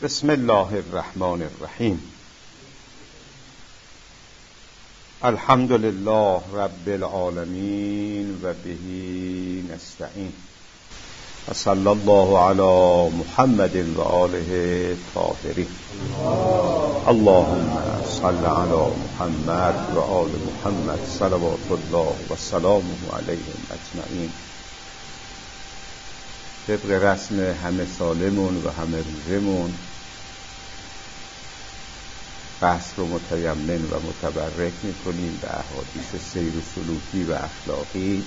بسم الله الرحمن الرحیم. الحمد لله رب العالمین و به نستعین و صلی الله علی محمد و آله طاهرین. اللهم صل علی محمد و آل محمد صلوات الله و سلامه علیهم اجمعین. طبق رسم همه سالمون و همه روزمون بحث رو متیمن و متبرک میکنیم به احادیث سیر و سلوکی و اخلاقی.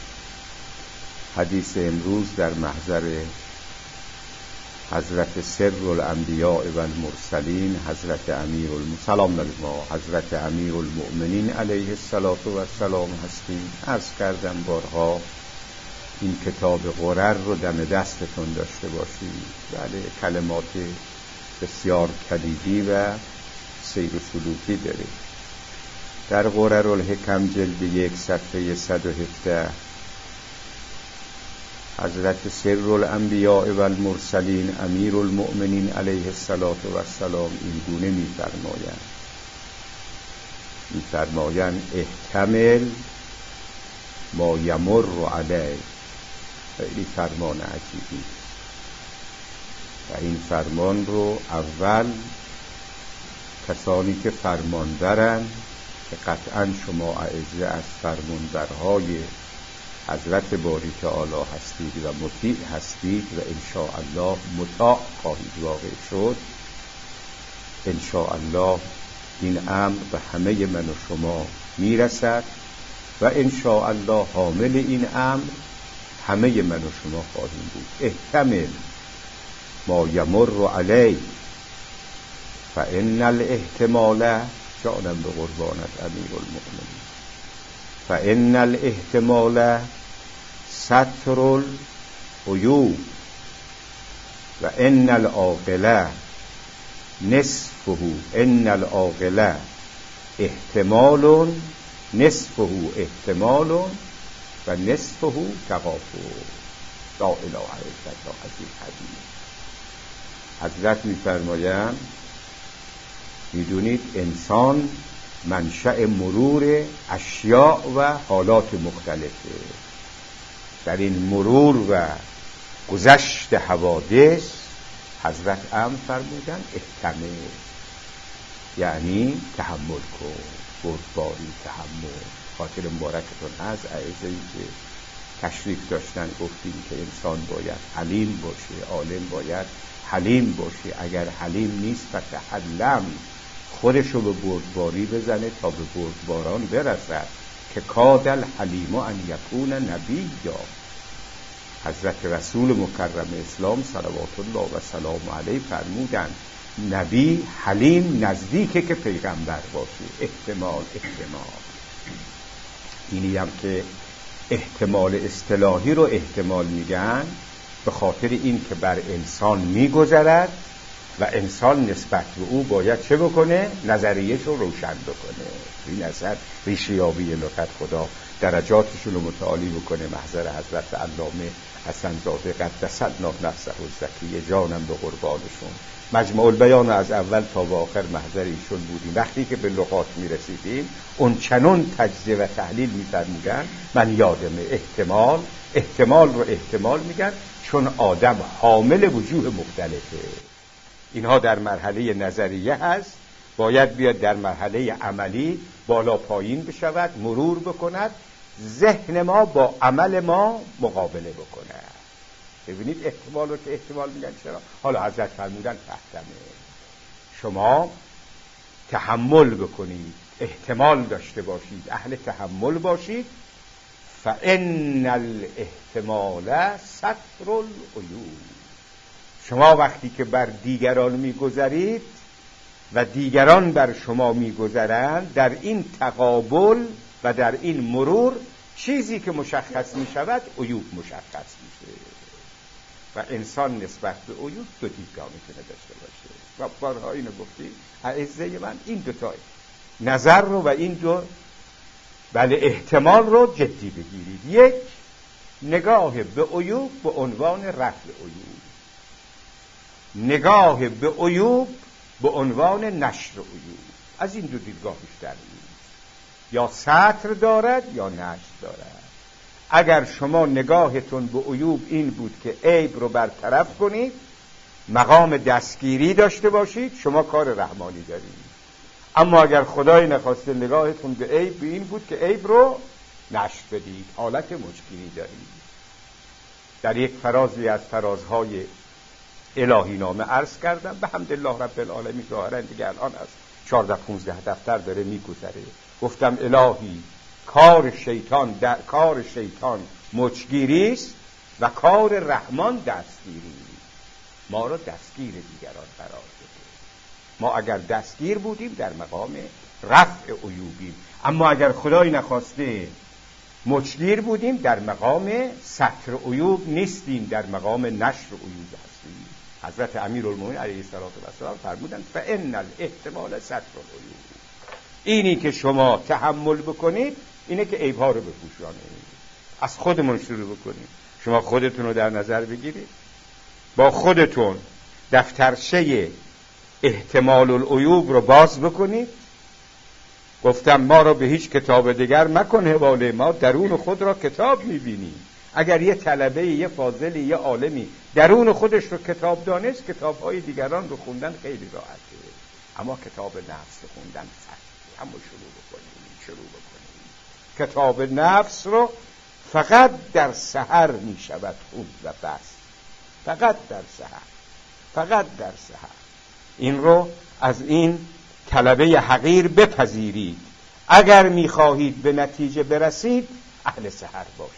حدیث امروز در محضر حضرت سر الانبیاء و المرسلین حضرت حضرت امیر المؤمنین علیه السلام هستیم. عرض کردم بارها این کتاب غرر رو دم دستتون داشته باشید. بله، کلمات بسیار کلیدی و سیر و سلوکی داره. در غرر الحکم جلد 1 صفحه 117 حضرت سر الانبیاء و المرسلین امیر المؤمنین علیه السلام این گونه می‌فرمایند احتمل ما یمر علیه. خیلی فرمان عجیبی و این فرمان رو اول کسانی که فرمان برن که قطعا شما اعزه از فرمانبرهای حضرت باری تعالی هستید و مطیع هستید و انشاءالله مطاع خواهید واقع شد. انشاءالله این امر به همه من و شما میرسد و انشاءالله حامل این امر همه من و شما خواهیم بود. احتمل ما یمر علی فان الاحتمال، جانم به قربانت امیر المؤمنین، فان الاحتمال ستر العیوب و ان العاقل نصفه، ان العاقل احتمال نصفه احتمال و نصفه تغافل. لا اله الا الله. از این حدیث حضرت می‌فرمایند میدونید انسان منشأ مرور اشیاء و حالات مختلفه. در این مرور و گذشت حوادث حضرت امر فرمودن احتمل، یعنی تحمل کن، بردباری، تحمل. خاطر مبارکتون هست اعزایی که تشریف داشتن گفتیم که انسان باید حلیم باشه، عالم باید حلیم باشه. اگر حلیم نیست فتحلم، خودشو به بردباری بزنه تا به بردباران برسد که کاد الحلیم ان یکون نبیا. حضرت رسول مکرم اسلام صلوات الله و سلام علیه فرمودند نبی حلیم نزدیکه که پیغمبر باشه. احتمال اینی هم که احتمال اصطلاحی رو احتمال میگن به خاطر این که بر انسان میگذرد و انسان نسبت به او باید چه بکنه؟ نظریهش رو روشن بکنه. این اصلا ریشیابی لطفت خدا درجاتشون رو متعالی بکنه. محضر حضرت علامه حسن زاده قدس الله نفسه الزکیه، جانم به قربانشون. مجموع البیان از اول تا به آخر محضر ایشون بودیم. وقتی که به لغات میرسیدیم اون چنون تجزیه و تحلیل میفرمودن. من یادمه احتمال رو احتمال میگن چون آدم حامل وجوه مختلفه. اینها در مرحله نظریه هست، باید بیاد در مرحله عملی بالا پایین بشود، مرور بکند، ذهن ما با عمل ما مقابله بکند. ببینید احتمال رو که احتمال میگن. چرا؟ حالا حضرت فرمودن تحتمل، شما تحمل بکنید، احتمال داشته باشید، اهل تحمل باشید. فان الاحتمال ستر العیوب. شما وقتی که بر دیگران میگذرید و دیگران بر شما میگذرند، در این تقابل و در این مرور چیزی که مشخص میشود عیوب مشخص میشه و انسان نسبت به عیوب دو دیدگاه میتونه داشته باشه. و بارها اینو گفتیم اعزه من، این دوتا نظر رو و این دو احتمال رو جدی بگیرید. یک، نگاه به عیوب به عنوان رفع عیوب. نگاه به عیوب به عنوان نشر عیوب. از این دو دیدگاه بیشتر نیست، یا سطر دارد یا نشر دارد. اگر شما نگاهتون به عیوب این بود که عیب رو برطرف کنید، مقام دستگیری داشته باشید، شما کار رحمانی دارید. اما اگر خدای نخواسته نگاهتون به عیب به این بود که عیب رو نشر بدید، حالت مچگیری دارید. در یک فرازی از فرازهای الهی نامه عرض کردم، به حمدالله رب العالمین، ظاهرا دیگه الان از 14-15 دفتر داره میگذره. گفتم الهی کار شیطان مچگیری است و کار رحمان دستگیری. ما را دستگیر دیگران قرار بده. ما اگر دستگیر بودیم در مقام رفع عیوبیم، اما اگر خدای نخواسته مچگیر بودیم در مقام ستر عیوب نیستیم، در مقام نشر عیوب هستیم. حضرت امیرالمومنین علیه السلام فرمودند فان الاحتمال ستر العیوب. اینی که شما تحمل بکنید اینه که عیب‌ها رو بپوشانید. از خودمون شروع بکنید. شما خودتون رو در نظر بگیرید، با خودتون دفترچه احتمال العیوب رو باز بکنید. گفتم ما رو به هیچ کتاب دیگر مکن حواله، ما درون خود را کتاب میبینیم. اگر یه طلبه، یه فاضلی، یه عالمی درون خودش رو کتاب دانست، کتاب‌های دیگران رو خوندن خیلی راحته. اما کتاب نفس خوندن سخته. اما شروع بکنیم. کتاب نفس رو فقط در سحر میشود خوند و بس. فقط در سحر. این رو از این طلبه حقیر بپذیرید. اگر میخواهید به نتیجه برسید اهل سحر باشید.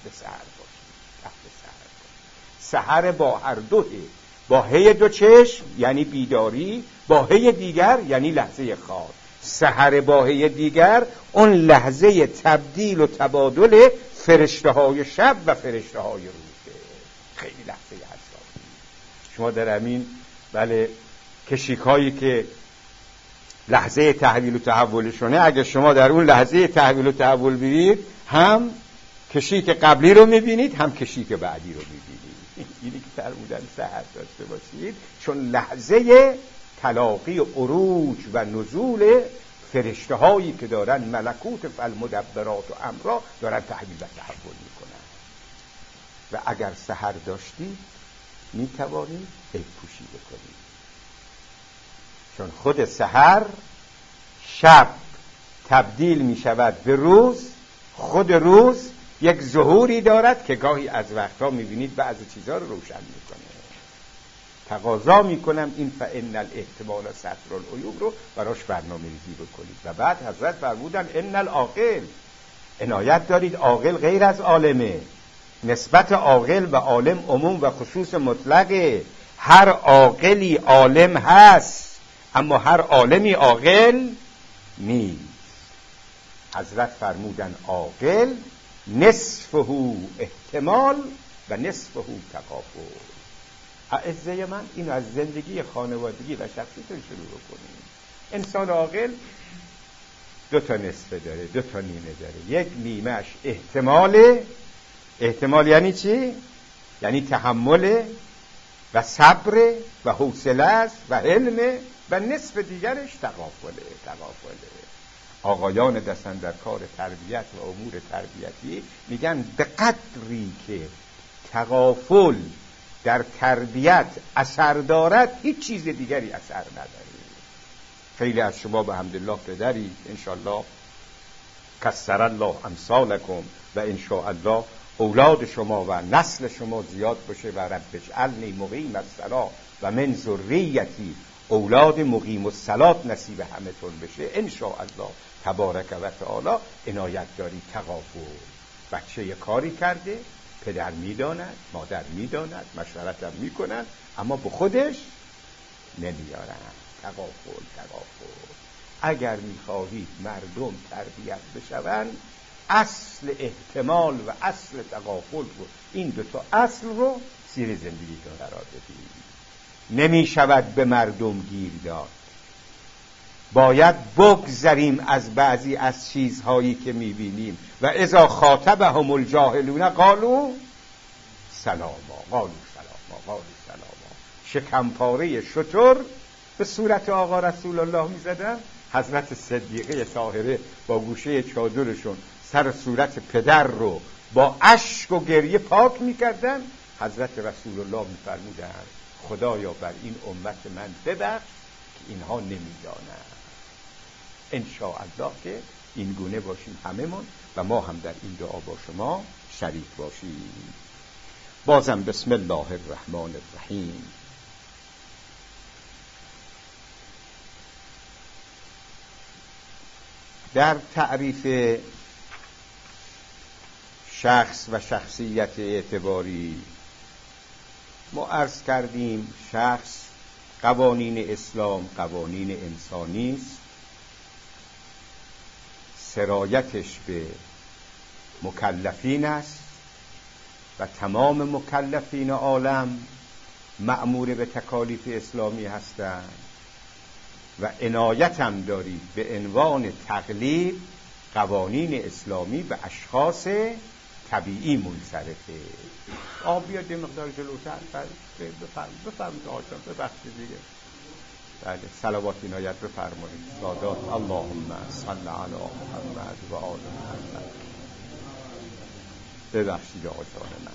سحر با هر دوه، با هی دو چشم یعنی بیداری، با هی دیگر یعنی لحظه خواب. سحر با هی دیگر اون لحظه تبدیل و تبادل فرشته های شب و فرشته های روزه. خیلی لحظه حساسی. شما در همین کشیکایی که لحظه تحویل و تحولشونه، اگه شما در اون لحظه تحویل و تحول ببینید، هم کشیک قبلی رو میبینید، هم کشیک بعدی رو میبینید. اینی که فرمودن سحر داشته باشید، چون لحظه تلاقی عروج و نزول فرشته هایی که دارن ملکوت فالمدبرات و امرا دارن تحویل و تحول میکنن. و اگر سحر داشتید میتوانید عیب پوشی بکنید، چون خود سحر شب تبدیل میشود به روز. خود روز یک ظهوری دارد که گاهی از وقتا میبینید بعضی چیزها رو روشن میکنه. تقاضا میکنم این فان الاحتمال ستر العیوب رو براش برنامه‌ریزی بکنید. و بعد حضرت فرمودن ان العاقل، عنایت دارید عاقل غیر از عالمه. نسبت عاقل و عالم عموم و خصوص مطلقه. هر عاقلی عالم هست اما هر عالمی عاقل نیست. حضرت فرمودن عاقل نصفه احتمال و نصفه تکافل. اعزه من اینو از زندگی خانوادگی و شخصیتون شروع کنیم. انسان عاقل 2 نصف داره، 2 نیمه داره. یک نیمهش احتمال یعنی چی؟ یعنی تحمل و صبر و حوصله است و علم، و نصف دیگرش تغافله. آقایان دستن در کار تربیت و امور تربیتی میگن به قدری که تغافل در تربیت اثر دارد هیچ چیز دیگری اثر نداره. خیلی از شما به حمدالله پدرید، انشاءالله کثر الله امثالکم، و انشاءالله اولاد شما و نسل شما زیاد باشه. و رب اجعلنی مقیم الصلاة و من ذریتی، اولاد مقیم الصلاة نصیب همتون بشه انشاءالله تبارک و تعالی. عنایت داری تغافل. بچه یه کاری کرده، پدر میداند، مادر میداند، مشورتم میکنن، اما به خودش نمیارن. تغافل. اگر میخواهید مردم تربیت بشون، اصل احتمال و اصل تغافل رو، این 2 اصل رو سیر زندگیتون قرار بدید. نمیشود به مردم گیر داد. باید بگذریم از بعضی از چیزهایی که میبینیم. و اذا خاطبهم الجاهلون قالوا سلاما. شکمپاره شتر به صورت آقا رسول الله میزدن. حضرت صدیقه طاهره با گوشه چادرشون سر صورت پدر رو با اشک و گریه پاک میکردن. حضرت رسول الله میفرمودن خدایا بر این امت من ببخش که اینها نمیدانند. انشاءالله که این گونه باشیم هممون و ما هم در این دعا با شما شریک باشیم. بازم بسم الله الرحمن الرحیم. در تعریف شخص و شخصیت اعتباری ما عرض کردیم شخص قوانین اسلام قوانین انسانی است، سرایتش به مکلفین است و تمام مکلفین عالم مأمور به تکالیف اسلامی هستند و عنایت هم دارید به عنوان تقلید قوانین اسلامی به اشخاص طبیعی منصرفه. بیاد یه مقدار جلوتر بفرمید آجان ببخشید دیگه. بله صلوات عنایت بفرمایید. سادات اللهم صل علی محمد و آل محمد. ببخشید آجان من.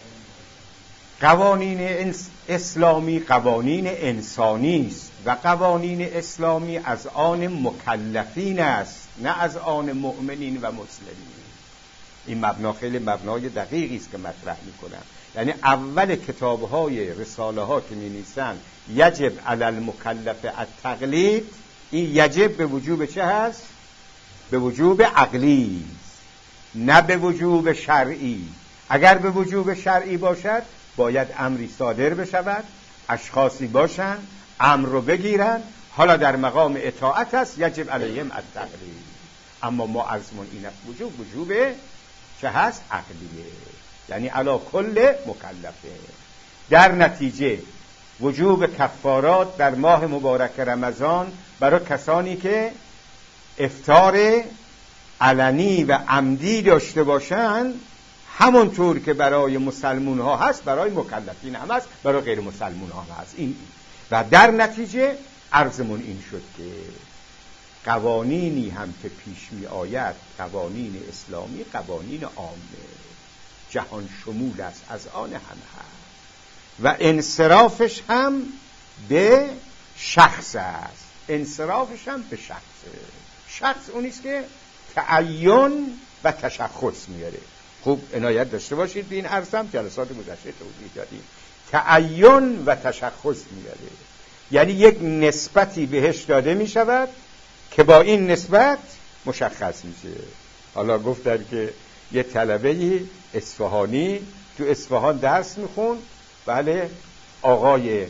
قوانین اسلامی قوانین انسانی است و قوانین اسلامی از آن مکلفین است نه از آن مؤمنین و مسلمین. این مبنا خیلی مبنای دقیقی است که مطرح میکنم. یعنی اول کتاب‌های رساله ها که می‌نویسن یجب علی المکلف التقلید، این یجب به وجوب چه هست؟ به وجوب عقلی، نه به وجوب شرعی. اگر به وجوب شرعی باشد باید امری صادر بشود، اشخاصی باشن امر رو بگیرن، حالا در مقام اطاعت است یجب علیهم التقلید. اما ما عرضمون این است وجوب چه هست؟ عقلیه، یعنی علی کل مکلفه. در نتیجه وجوب کفارات در ماه مبارک رمضان برای کسانی که افطار علنی و عمدی داشته باشند همونطور که برای مسلمون ها هست برای مکلفین هم هست، برای غیر مسلمون ها هست. این و در نتیجه عرضمون این شد که قوانینی هم که پیش می آید قوانین اسلامی قوانین عامه جهان شمول است، از آن هم هست و انصرافش هم به شخص است. انصرافش هم به شخص اونیست که تعین و تشخص میاره. خوب عنایت داشته باشید به این عرضم، جلسات گذشته توضیح دادیم. تعین و تشخص میاره، یعنی یک نسبتی بهش داده میشود که با این نسبت مشخص میشه. حالا گفتن که یه طلبه‌ای اصفهانی تو اصفهان درس میخون، بله آقای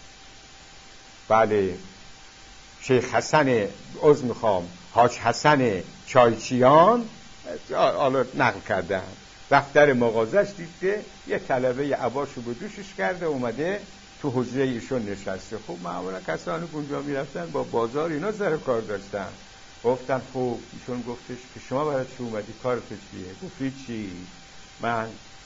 شیخ حسن حاج حسن چایچیان حالا نقل کردن، دفتر مغازش دید که یه طلبه عباشو به دوشش کرده اومده تو حجره ایشون نشسته. خب معمولا کسانی که اونجا میرفتن با بازار اینا سر کار داشتن. گفتن خب ایشون گفتش که شما برای چی اومدی، کارت چیه؟ گفت چی، من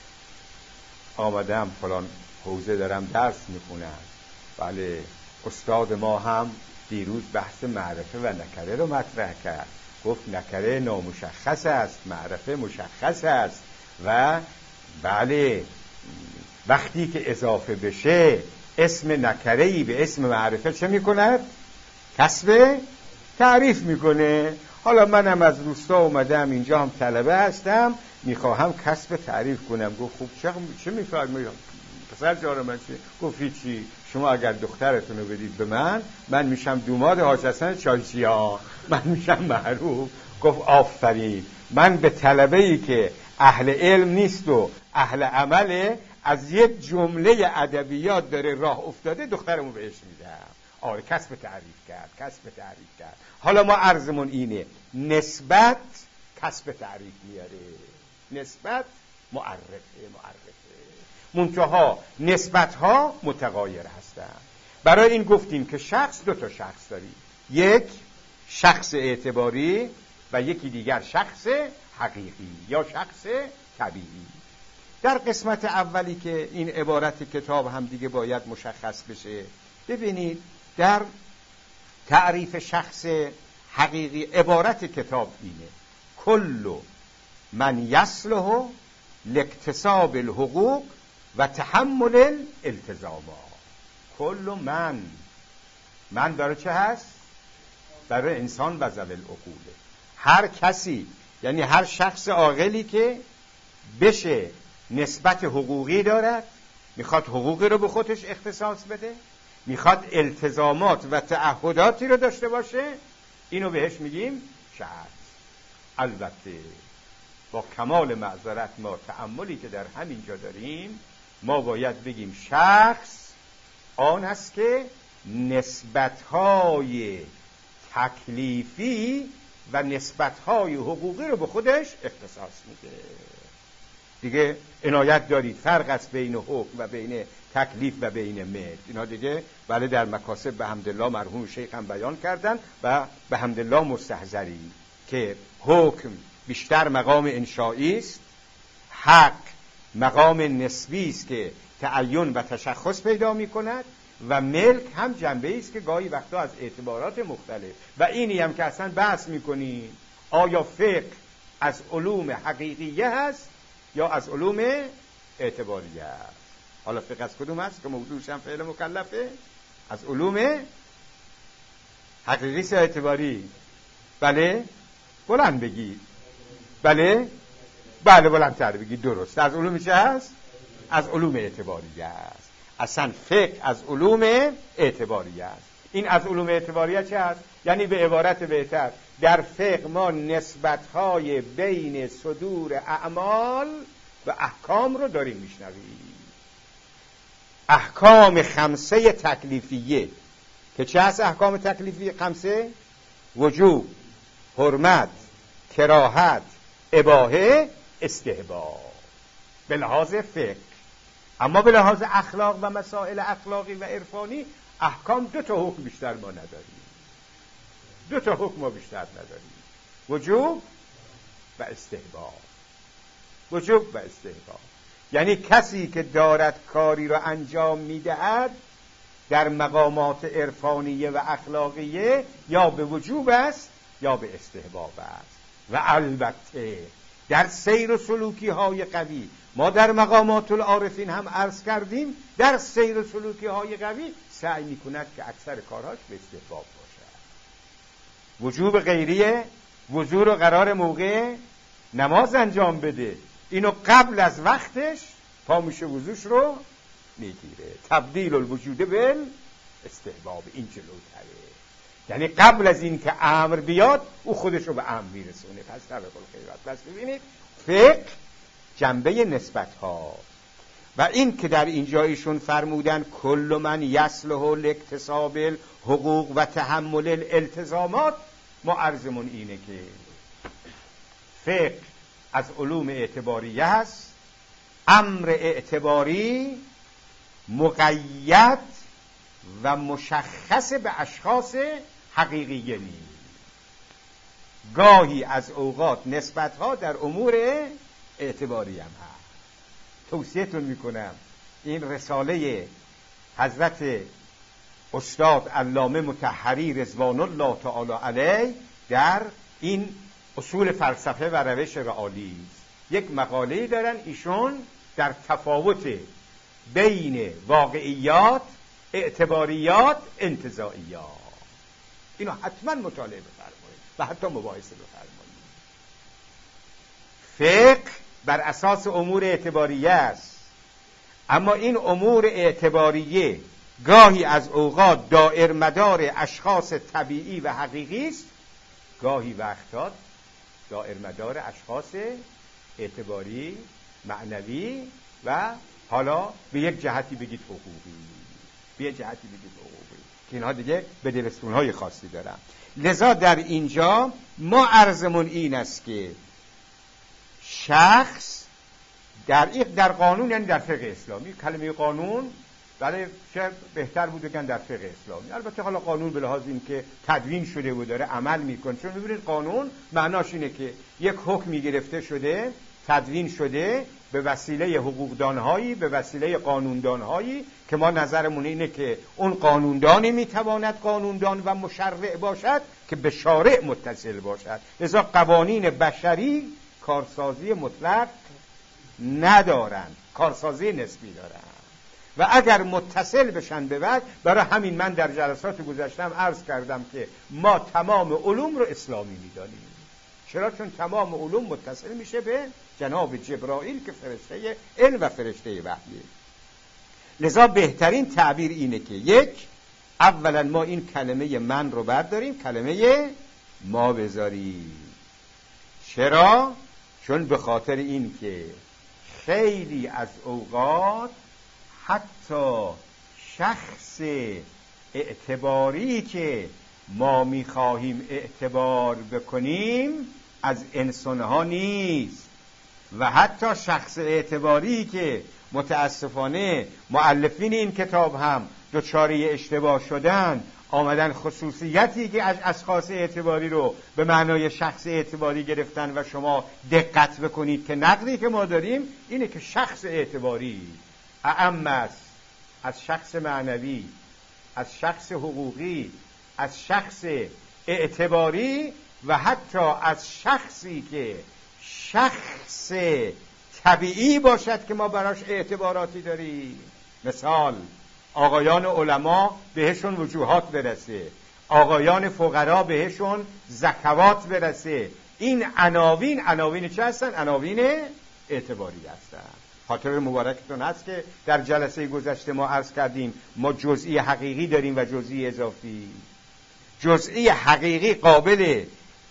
آمدم فلان حوزه دارم درس میخونم. بله استاد ما هم دیروز بحث معرفه و نکره رو مطرح کرد. گفت نکره نامشخص است، معرفه مشخص است و بله وقتی که اضافه بشه اسم نکره‌ای به اسم معرفه چه میکند؟ کسب تعریف میکنه. حالا منم از روستا اومدم اینجا هم طلبه هستم میخواهم کسب تعریف کنم. گفت خوب چه میفرمایید پسر جان من؟ گفت چی، شما اگر دخترتون رو بدید به من میشم دوماد حاج حسن چایچیان، من میشم معروف. گفت آفرین، من به طلبه‌ای که اهل علم نیست و اهل عمله از یک جمله ادبیات داره راه افتاده دخترمو بهش میدم. آره کسب تعریف کرد. حالا ما عرضمون اینه نسبت کسب تعریف میاره، نسبت معرفه منتها نسبت ها متغایر هستند. برای این گفتیم که شخص دو تا شخص داریم، یک شخص اعتباری و یکی دیگر شخص حقیقی یا شخص طبیعی. در قسمت اولی که این عبارت کتاب هم دیگه باید مشخص بشه، ببینید در تعریف شخص حقیقی عبارت کتاب اینه: کل من یصلح لاکتساب الحقوق و تحمل الالتزامات. کل من برای چه هست؟ برای انسان و ذوی العقوله. هر کسی، یعنی هر شخص عاقلی که بشه نسبت حقوقی دارد، میخواد حقوقی رو به خودش اختصاص بده، میخواد التزامات و تعهداتی رو داشته باشه، اینو بهش میگیم شخص. البته با کمال معذرت ما تأملی که در همینجا داریم، ما باید بگیم شخص آن است که نسبت‌های تکلیفی و نسبت‌های حقوقی رو به خودش اختصاص میده. دیگه عنایت دارید فرق است بین حکم و بین تکلیف و بین ملک. اینا دیگه بله در مکاسب به حمدالله مرحوم شیخ هم بیان کردن و به حمدالله مستحضری که حکم بیشتر مقام انشایی است، حق مقام نسبی است که تعین و تشخص پیدا می کند، و ملک هم جنبه است که گاهی وقتا از اعتبارات مختلف. و اینی هم که اصلا بحث میکنیم آیا فقه از علوم حقیقیه هست یا از علوم اعتباریه است. حالا فقه از کدوم هست که موضوعش هم فعل مکلفه؟ از علوم حقیقی یا اعتباری؟ بله بلند بگید. بله بلندتر بگید. درست. از علوم چه هست؟ از علوم اعتباریه است. اصلا فقه از علوم اعتباریه است. این از علوم اعتباریه چه هست؟ یعنی به عبارت بهتر در فقه ما نسبت‌های بین صدور اعمال و احکام رو داریم میشنویم. احکام خمسه تکلیفیه که چه هست؟ احکام تکلیفیه خمسه: وجوب، حرمت، کراهت، اباحه، استحباب به لحاظ فقه. اما به لحاظ اخلاق و مسائل اخلاقی و عرفانی احکام دو تا حکم بیشتر ما نداریم. دو تا حکم ما بیشتر نداریم: وجوب و استحباب. وجوب و استحباب یعنی کسی که دارد کاری را انجام میدهد در مقامات عرفانیه و اخلاقیه یا به وجوب است یا به استحباب است. و البته در سیر و سلوکی های قوی، ما در مقامات العارفین هم عرض کردیم، در سیر و سلوکی های قوی سعی می کند که اکثر کارهاش به استحباب باشد. وجوب غیریه، وضو رو قرار موقع نماز انجام بده، اینو قبل از وقتش پا میشه وضوش رو میگیره. تبدیل الوجود بال استحباب، این جلوتره. یعنی قبل از این که امر بیاد او خودش رو به امر میرسونه. پس طبق الخیرات. پس ببینید فقه جنبه نسبت ها و این که در اینجا ایشون فرمودن کل من یصلح لاکتساب الحقوق و تحمل الالتزامات، ما عرضمون اینه که فقه از علوم اعتباریه هست. امر اعتباری مقید و مشخص به اشخاص حقیقیه نیست. گاهی از اوقات نسبت‌ها در امور اعتباری هم هست. توصیه‌تون میکنم این رساله حضرت استاد علامه مطهری رضوان الله تعالی علیه در این اصول فلسفه و روش رئالی یک مقاله دارن ایشون در تفاوت بین واقعیات، اعتباریات، انتزاعیات. اینو حتما مطالعه بفرمایید و حتی مباحثه بفرمایید. فقه بر اساس امور اعتباریه است، اما این امور اعتباریه گاهی از اوقات دائر مدار اشخاص طبیعی و حقیقی است، گاهی وقتا دائر مدار اشخاص اعتباری، معنوی و حالا به یک جهتی بگید حقوقی، به یک جهتی بگید حقوقی، که اینها دیگه به دلستونهای خاصی دارن. لذا در اینجا ما عرضمون این است که شخص در قانون، یعنی در فقه اسلامی، کلمه قانون بله شاید بهتر بود بگن در فقه اسلامی. البته حالا قانون به لحاظ این که تدوین شده و داره عمل میکنه، چون میبینید قانون معناش اینه که یک حکمی گرفته شده تدوین شده به وسیله حقوقدانهایی، به وسیله قانوندانهایی که ما نظرمون اینه که اون قانوندانی میتواند قانوندان و مشرع باشد که به شارع متصل باشد. لذا قوانین بشری کارسازی مطلق ندارند، کارسازی نسبی دارند و اگر متصل بشن به وجه. برای همین من در جلسات گذشتم عرض کردم که ما تمام علوم رو اسلامی میدانیم. چرا؟ چون تمام علوم متصل میشه به جناب جبرائیل که فرشته علم و فرشته وحیه. لذا بهترین تعبیر اینه که یک، اولا ما این کلمه من رو برداریم، کلمه ما بذاریم. چرا؟ چون به خاطر این که خیلی از اوقات حتی شخص اعتباری که ما میخواهیم اعتبار بکنیم از انسانها نیست و حتی شخص اعتباری که متاسفانه مؤلفین این کتاب هم دچاری اشتباه شدن، آمدن خصوصیتی که از اشخاص اعتباری رو به معنای شخص اعتباری گرفتن و شما دقت بکنید که نقدی که ما داریم اینه که شخص اعتباری اعم است از شخص معنوی، از شخص حقوقی، از شخص اعتباری و حتی از شخصی که شخص طبیعی باشد که ما براش اعتباراتی داریم. مثال آقایان علما بهشون وجوهات برسه، آقایان فقرا بهشون زکوات برسه. این عناوین چه هستن؟ عناوین اعتباری هستن. خاطر مبارکتون هست که در جلسه گذشته ما عرض کردیم ما جزئی حقیقی داریم و جزئی اضافی. جزئی حقیقی قابل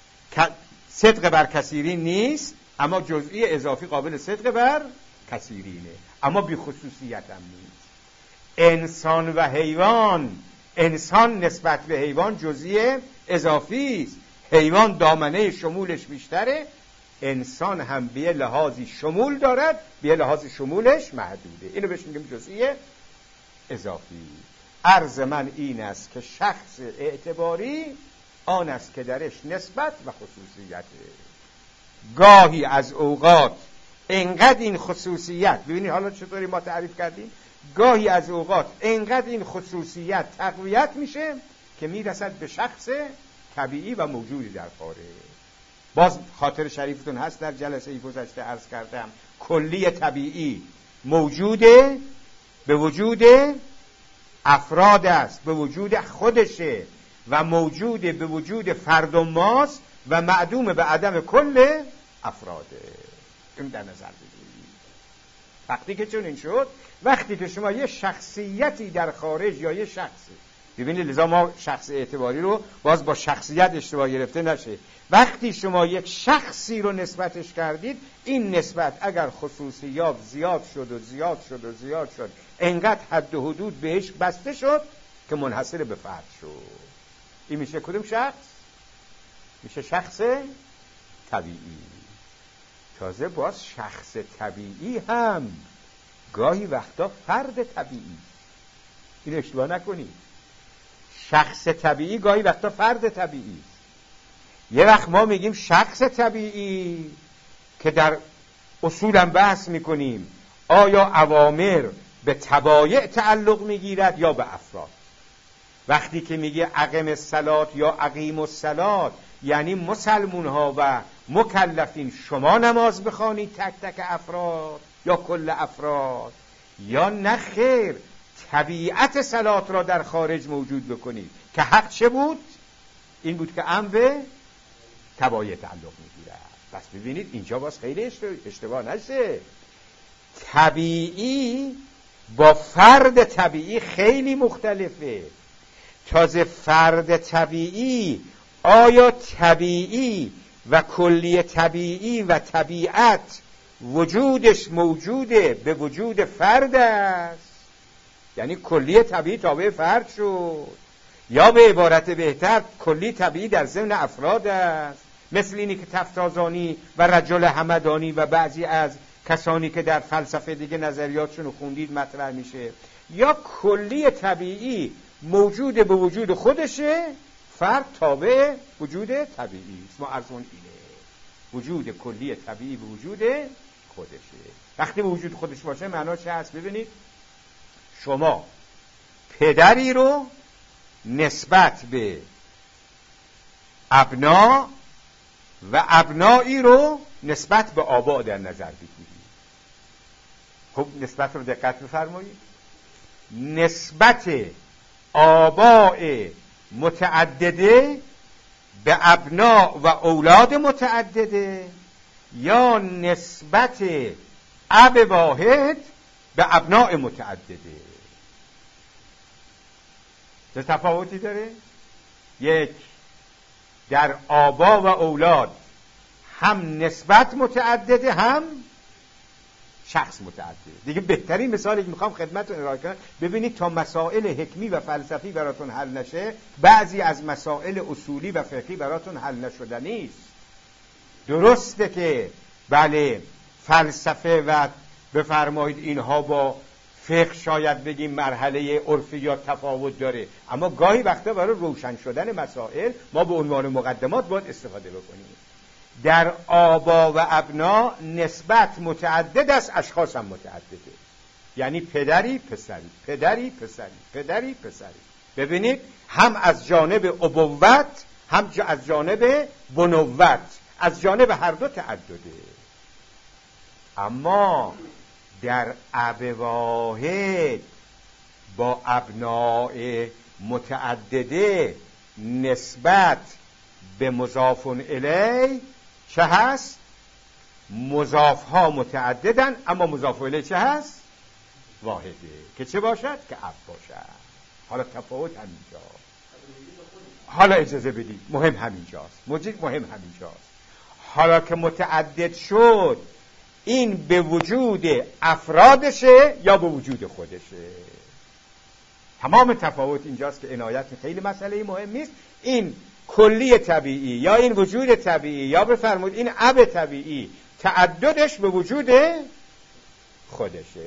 صدق بر کثیرین نیست، اما جزئی اضافی قابل صدق بر کثیرینه، اما بی خصوصیت هم نیست. انسان و حیوان، انسان نسبت به حیوان جزئی اضافی است. حیوان دامنه شمولش بیشتره، انسان هم به لحاظی شمول دارد، به لحاظ شمولش محدوده. اینو بهش میگیم جزئی اضافی. عرض من این است که شخص اعتباری آن است که درش نسبت و خصوصیته. گاهی از اوقات انقدر این خصوصیت، ببینید حالا چطوری ما تعریف کردیم، گاهی از اوقات انقدر این خصوصیت تقویت میشه که میرسد به شخص طبیعی و موجودی در خارج. باز خاطر شریفتون هست در جلسه گذشته عرض کردم کلی طبیعی موجوده، به وجود افراد است، به وجود خودشه و موجوده به وجود فرد و ماست و معدوم به عدم کل افراده. این در نظر بگیرید. وقتی که چون این شد، وقتی که شما یه شخصیتی در خارج یا یه شخصی، ببینید لذا ما شخص اعتباری رو باز با شخصیت اشتباه گرفته نشه، وقتی شما یک شخصی رو نسبتش کردید، این نسبت اگر خصوصیات زیاد شد و زیاد شد و زیاد شد، انقدر حد و حدود بهش بسته شد که منحصر به فرد شد. این میشه کدوم شخص؟ میشه شخص طبیعی. تازه باز شخص طبیعی هم گاهی وقتا فرد طبیعی. این اشتباه نکنید. شخص طبیعی گاهی وقتا فرد طبیعی. یه وقت ما میگیم شخص طبیعی که در اصولا بحث میکنیم آیا اوامر به طبایع تعلق میگیرد یا به افراد. وقتی که میگه اقیم الصلات یا اقیم الصلات یعنی مسلمون ها و مکلفین شما نماز بخوانید تک تک افراد یا کل افراد، یا نه خیر طبیعت صلات را در خارج موجود بکنید که حق چه بود؟ این بود که امر به طبایع تعلق میگیرد. پس ببینید اینجا باز خیلی اشتباه نشه. طبیعی با فرد طبیعی خیلی مختلفه. تازه فرد طبیعی آیا طبیعی و کلی طبیعی و طبیعت وجودش موجوده به وجود فرد است، یعنی کلی طبیعی تابع فرد شد، یا به عبارت بهتر کلی طبیعی در ضمن افراد است، مثل اینی که تفتازانی و رجل همدانی و بعضی از کسانی که در فلسفه دیگه نظریاتشون رو خوندید مطرح میشه، یا کلی طبیعی موجود به وجود خودشه، فرد تابع وجود طبیعی است. ما ارزون اینه. وجود کلی طبیعی به وجود خودشه. وقتی به وجود خودش باشه معناش چه هست؟ ببینید، شما پدری رو نسبت به ابنا و ابنایی رو نسبت به آبا در نظر بگیرید. خب نسبت رو دقت بفرمایید. نسبت آباء متعدده به ابنا و اولاد متعدده، یا نسبت اب واحد به ابناء متعدده. چه تفاوتی داره؟ یک، در آبا و اولاد هم نسبت متعدده هم شخص متعدد. دیگه بهترین مثالی که میخوام خدمتتون ارائه کنم، ببینید تا مسائل حکمی و فلسفی براتون حل نشه، بعضی از مسائل اصولی و فقهی براتون حل نشدنی است. درسته که بله فلسفه و بفرمایید اینها با فقه شاید بگیم مرحله عرفی یا تفاوت داره، اما گاهی وقتا برای روشن شدن مسائل ما به عنوان مقدمات باید استفاده بکنیم. در آبا و ابنا نسبت متعدد است، اشخاص هم متعدده. یعنی پدری پسری، پدری پسری، پدری پسری. ببینید، هم از جانب ابوت هم از جانب بنوت، از جانب هر دو تعدده. اما در اب واحد با ابناء متعدده نسبت به مضاف الیه چه هست؟ مضاف ها متعددن اما مضاف الیه چه هست؟ واحده. که چه باشد؟ که اب باشد. حالا تفاوت همینجا. حالا اجازه بدید، مهم همینجاست. مهم همینجاست. حالا که متعدد شد، این به وجود افرادشه یا به وجود خودشه؟ تمام تفاوت اینجاست که عنایت خیلی مسئله مهم نیست. این کلی طبیعی یا این وجود طبیعی یا بفرمایید این اب طبیعی تعددش به وجود خودشه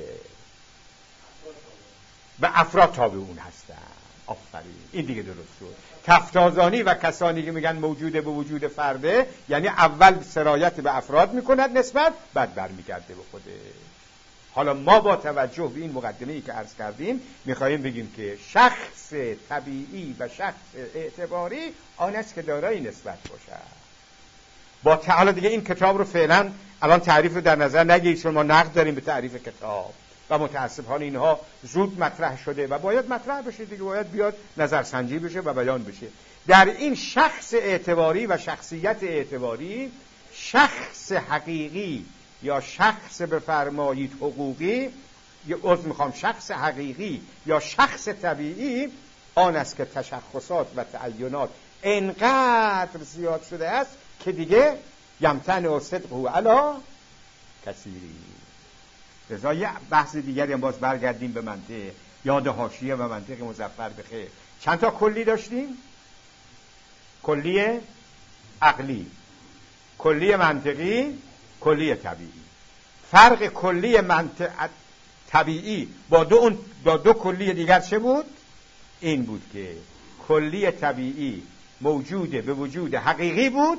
و افراد تابع اون هستن. آفرین، این دیگه درست شد. تفتازانی و کسانی که میگن موجوده به وجود فرده، یعنی اول سرایت به افراد میکند نسبت، بعد برمیگرده به خوده. حالا ما با توجه به این مقدمه‌ای که عرض کردیم میخواهیم بگیم که شخص طبیعی و شخص اعتباری آن است که دارای نسبت باشد. با تعالی دیگه این کتاب رو فعلا الان تعریف رو در نظر نگیرید، چون ما نقد داریم به تعریف کتاب و متاسفانه اینها زود مطرح شده و باید مطرح بشه دیگه، باید بیاد نظرسنجی بشه و بیان بشه. در این شخص اعتباری و شخصیت اعتباری، شخص حقیقی یا شخص بفرمایید حقوقی، شخص حقیقی یا شخص طبیعی آن است که تشخصات و تعینات انقدر زیاد شده است که دیگه یمتن و صدق و علا کثیری. لذا یه بحث دیگری هم باز برگردیم به منطق یاد حاشیه و منطق مظفر بخیر. چند تا کلی داشتیم؟ کلی عقلی، کلی منطقی، کلی طبیعی. فرق کلی منطق طبیعی با دو کلی دیگر چه بود؟ این بود که کلی طبیعی موجود به وجود حقیقی بود،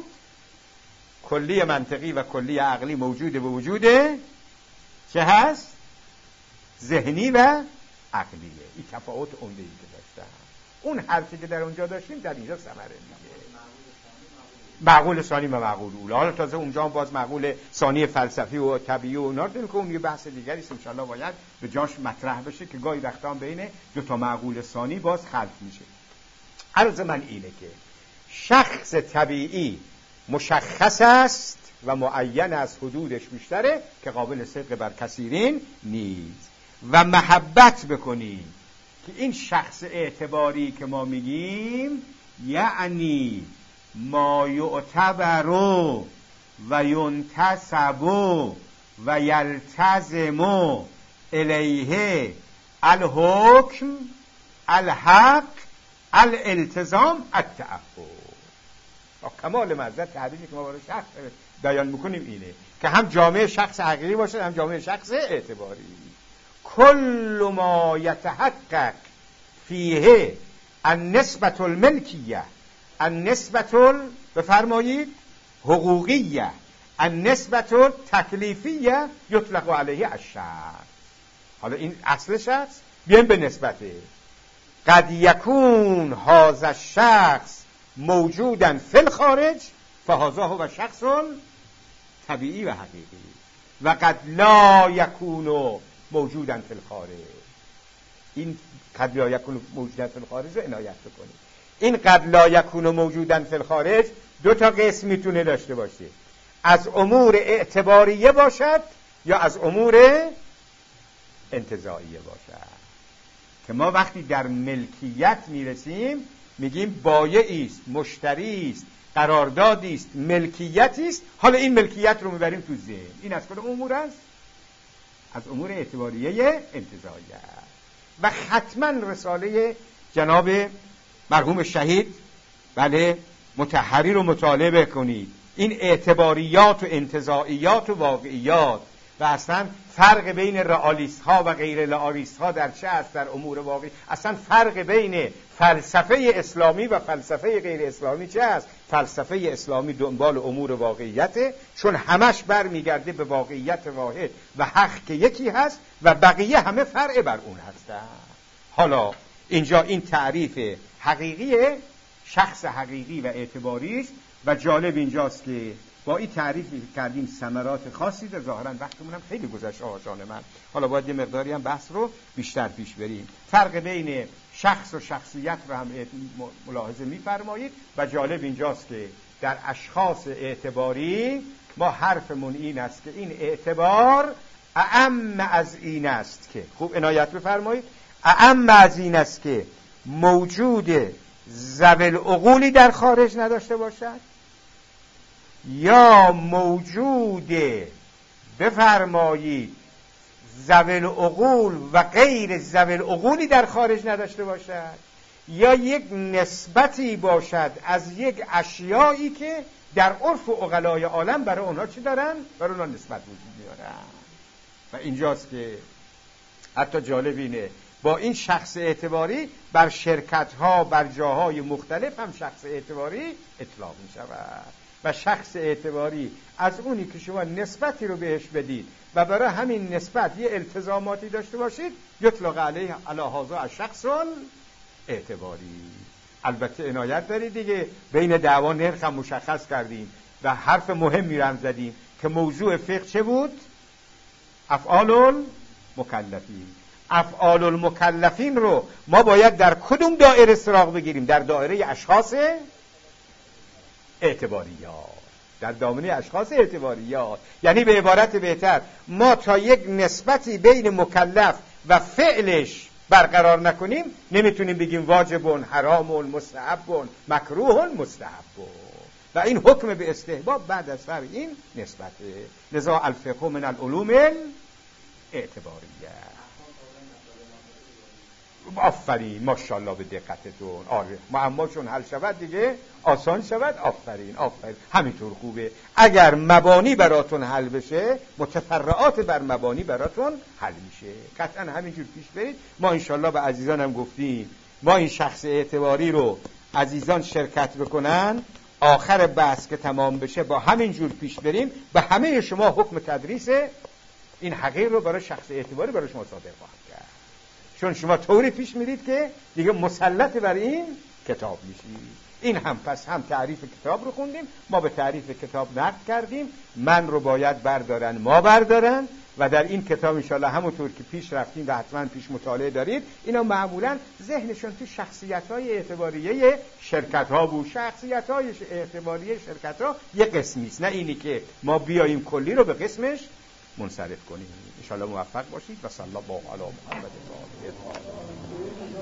کلی منطقی و کلی عقلی موجود به وجود چه هست؟ ذهنی و عقلیه. این تفاوت عمده‌ای که داشتن. اون حرفی که در اونجا داشتیم در اینجا ثمره میده. معقول ثانی و معقول اولی. حالا تازه اونجا هم باز معقول ثانی فلسفی و طبیعی و اونا رو داریم که اون یه بحث دیگری است، ان شاء الله باید به جاش مطرح بشه که گاهی وقتا هم بین دو تا معقول ثانی باز خلط میشه. عرض من اینه که شخص طبیعی مشخص است و معین از حدودش بیشتره که قابل صدق بر کثیرین نیست. و محبت بکنیم که این شخص اعتباری که ما میگیم یعنی ما یعتبر و ینتسب و یلتزم الیه الحکم الحق الالتزام التعفف. کمال معرفت تعریفی که ما برای شخص بیان میکنیم اینه که هم جامعه شخص حقیقی باشه هم جامعه شخص اعتباری. کل ما یتحقق فیه النسبة الملکیه، النسبة بفرمایید حقوقیه، النسبت التکلیفیه یطلق علیه الشرط. حالا این اصلش هست، بیایم به نسبته. قد یکون هذا الشخص موجودا فی الخارج فهذا هو شخص طبیعی و حقیقی و قد لا یکون موجودا فی الخارج. این قد لا یکون موجودا فی الخارج رو عنایت بکنید. این قد لا یکون موجودا فی الخارج دو تا قسم میتونه داشته باشه، از امور اعتباریه باشد یا از امور انتزاعیه باشد. که ما وقتی در ملکیت میرسیم میگیم بایعی است، مشتری است، قراردادی است، ملکیتی است. حالا این ملکیت رو میبریم تو ذهن. این از کدوم امور است؟ از امور اعتباریه انتزاعیه. و حتما رساله جناب مرحوم شهید بله مطهری رو مطالعه کنید. این اعتباریات و انتزاعیات و واقعیات و اصلا فرق بین رئالیست ها و غیر رئالیست ها در چه است در امور واقعی، اصلا فرق بین فلسفه اسلامی و فلسفه غیر اسلامی چه است. فلسفه اسلامی دنبال امور واقعیته، چون همش برمیگرده به واقعیت واحد و حق که یکی هست و بقیه همه فرع بر اون هستند. حالا اینجا این تعریف حقیقی شخص حقیقی و اعتباری است و جالب اینجاست که با این تعریف کردیم ثمرات خاصی در ظاهرا وقتمون هم خیلی گذشت آقایان من. حالا باید یه مقداری هم بحث رو بیشتر پیش بریم. فرق بین شخص و شخصیت رو هم ملاحظه می‌فرمایید و جالب اینجاست که در اشخاص اعتباری ما حرفمون این است که این اعتبار اعم از این است که، خوب عنایت بفرمایید، اعم از این است که موجود ذوی العقولی در خارج نداشته باشد یا موجود بفرمایید ذوی العقول و غیر ذوی العقولی در خارج نداشته باشد یا یک نسبتی باشد از یک اشیایی که در عرف عقلای عالم برای اونها چی دارن؟ برای اونها نسبت وجود میارن. و اینجاست که حتی جالب اینه با این شخص اعتباری بر شرکت‌ها بر جاهای مختلف هم شخص اعتباری اطلاق می شود و شخص اعتباری از اونی که شما نسبتی رو بهش بدید و برای همین نسبت یه التزاماتی داشته باشید یطلق علیه علی هذا الشخص اعتباری. البته عنایت دارید دیگه، بین دعوا نرخ هم مشخص کردیم و حرف مهمی رو هم زدیم که موضوع فقه چه بود؟ افعال المکلفین. افعال المکلفین رو ما باید در کدوم دایره سراغ بگیریم؟ در دایره اشخاص اعتباریات، در دامنه اشخاص اعتباریات. یعنی به عبارت بهتر ما تا یک نسبتی بین مکلف و فعلش برقرار نکنیم نمیتونیم بگیم واجبون، حرامون، مستحبون، مکروهون، مستحبون. و این حکم به استحباب بعد از سر این نسبته. لذا الفقه من العلوم اعتباریه. آفرین، ماشاءالله به دقتتون. آره معماشون حل شود دیگه آسان شود. آفرین آفرین، همینطور خوبه. اگر مبانی براتون حل بشه متفرعات بر مبانی براتون حل میشه. قطعا همینجور پیش برید. ما انشالله به عزیزان هم گفتیم ما این شخص اعتباری رو عزیزان شرکت بکنن، آخر بحث که تمام بشه با همینجور پیش بریم به همه شما حکم تدریس این حقیر رو برای شخص اعتباری برای شما صادر خواهد کرد. چون شما طوری پیش میرید که دیگه مسلط بر این کتاب میشید. این هم پس هم تعریف کتاب رو خوندیم، ما به تعریف کتاب نقد کردیم، من رو باید بردارن ما بردارن و در این کتاب انشاءالله همونطور که پیش رفتیم و حتما پیش مطالعه دارید اینا معمولا ذهنشون تو شخصیت‌های اعتباریه شرکت‌ها بود. شخصیت‌های اعتباریه شرکت‌ها یه قسمی است، نه اینی که ما بیاییم کلی رو به قسمش منصرف کنیم. انشاءالله موفق باشید و صلی الله علی محمد و آله.